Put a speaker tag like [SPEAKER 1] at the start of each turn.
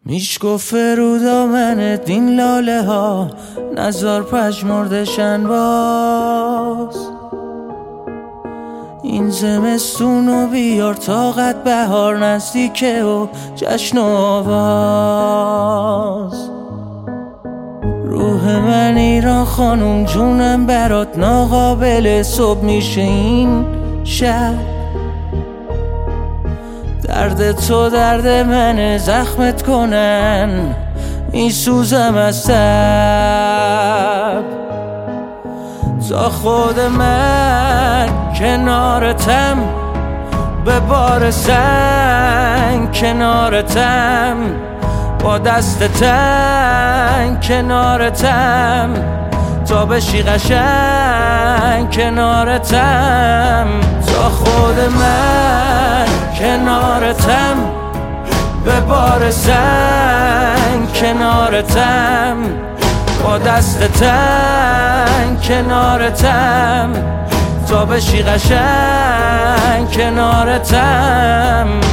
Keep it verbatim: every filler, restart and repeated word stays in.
[SPEAKER 1] میشکو فرودا من دین لاله ها نزار پژمردشن باز. این زمستونو بیار طاقت بهار نزدیکه و جشن و آواز. روح من ایران خانوم جونم برات ناقابل صبح میشه این شب. درد تو درد منه زخمت کنن میسوزم از تب. تا خود من کنارتم به بار سنگ کنارتم با دست تنگ کنارتم تا بشی قشنگ کنارتم. تا خود من کنارتم به بار سنگ کنارتم با دست تنگ کنارتم تا بشی قشنگ کنارتم.